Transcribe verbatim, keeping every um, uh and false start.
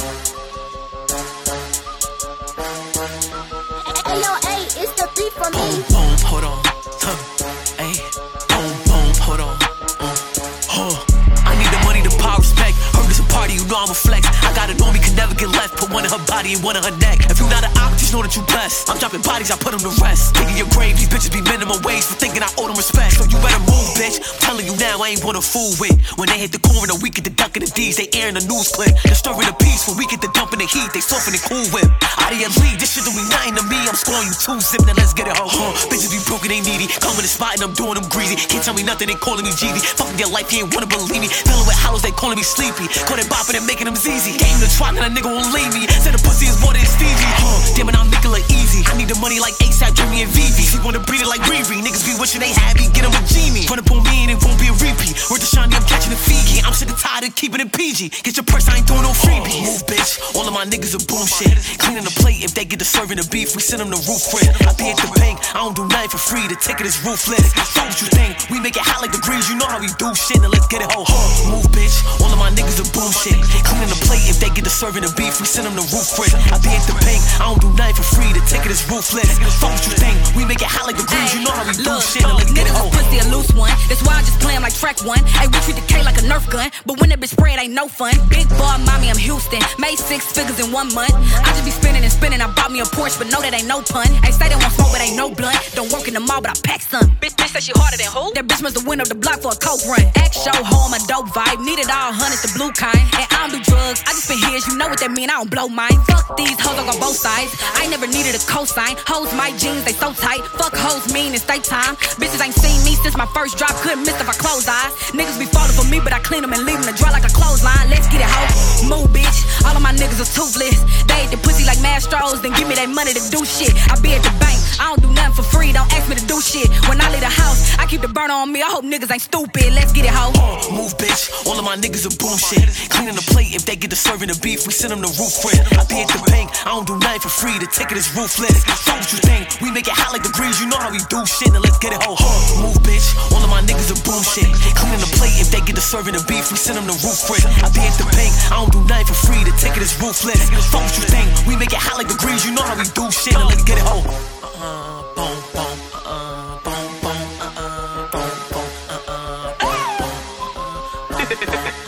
Hey yo, hey, it's the beat for me. Boom, boom, hold on. Huh. Hey, boom, boom, hold on. Uh. Huh. I need the money, the power, respect. Heard it's a party, you know I'm a flex. I got it on me, can never get left. Put one in her body and one in her neck. If you not an op, just know that you blessed. I'm dropping bodies, I put them to rest. Digging your grave, these bitches be minimum wage for thinking I owe them respect. So you better move, bitch. I'm telling you now, I ain't wanna fool with. When they hit the corner, we get the duck of the D's. They airing the news clip. Disturbing the peace, when we get the dump in the heat. They soften the cool whip. Out of your league, this shit don't mean nothing to me. I'm scoring you two zip, now let's get it ho. Huh. Bitches be broken, they needy. Come in the spot and I'm doing them greedy. Can't tell me nothing, they calling me G D. Fucking their life, you ain't wanna believe me. Filling with hollows, they calling me sleepy. Call it bopping and making them easy. Game the twat, and a nigga won't leave me. Said the pussy is more than Stevie. Huh. Damn it, I'm making it easy. I need the money like ASAP, Jimmy and Vivi. He wanna breed it like Riri. Niggas be wishing they had me, get them with Genie. Run up on me and it won't be a repeat. Word to Shani, I'm catching the Fiji. I'm sick and tired of keeping it P G. Get your purse, I ain't doing no freebies. Move, bitch. All of my niggas are boom shit. Cleaning the plate, if they get to serving the beef, we send them to roof crib. I be at the bank, I don't do nothing for free. The ticket is ruthless. So what you think? We make it hot like degrees. You know how we do shit. Now let's get it ho. Huh. Move, bitch. All of my niggas are boom shit. Cleaning the plate, if they get to serving the beef, we send them to roof crib. I be at the bank, I don't do nothing for free. The ticket is ruthless. So what you think? We make it hot like degrees. You know how we do Look, shit. Now let's get it ho. Pussy a loose one. That's why I just play him like track one. Hey, we treat the K like a Nerf gun. But when that bitch spray, it ain't no fun. Big boy, mommy, I'm Houston. Made six figures in one month. I just be spinning and spinning. I bought me a Porsche, but no, that ain't no pun. Hey, say they want smoke, but ain't no blunt. Don't work in the mall, but I pack some. Bitch, bitch say she harder than who? That bitch must have went up the block for a coke run. Act show, home, a dope vibe. Needed all hundreds, the blue kind. And I don't do drugs. I just been here, you know what that mean. I don't blow mine. Fuck these hoes, I got both sides. I ain't never needed a cosign. Hoes, my jeans, they so tight. Fuck hoes, mean and stay time. Bitches ain't seen me since my first drop. Couldn't miss if I close eyes. Niggas be falling for me, but I clean them and leave them to dry like a clothesline. Let's get it, ho. Move, bitch. All of my niggas are toothless. They eat the pussy like Mastros, then give me that money to do shit. I be at the bank, I don't do nothing for free. Don't ask me to do shit. When I leave the house, I keep the burner on me. I hope niggas ain't stupid. Let's get it, ho. Uh, move, bitch. All of my niggas are boom shit. Cleaning the plate, if they get to serving the beef, we send them to roof crib. I be at the bank, I don't do nothing for free. The ticket is ruthless. So what you think? We make it hot like degrees. You know how we do shit. Now let's get it, ho. Uh, move, bitch. All of my niggas are boom shit. Cleaning the plate, if they get to serving the beef, we send them to roof crib. I be at the bank, I don't do nothing for free. The ticket is ruthless. So what you think? We make it hot like degrees. You know how we do shit. Now let's get it, ho. Uh, boom, boom, uh, boom, boom, uh, boom, boom, uh, boom, boom, uh,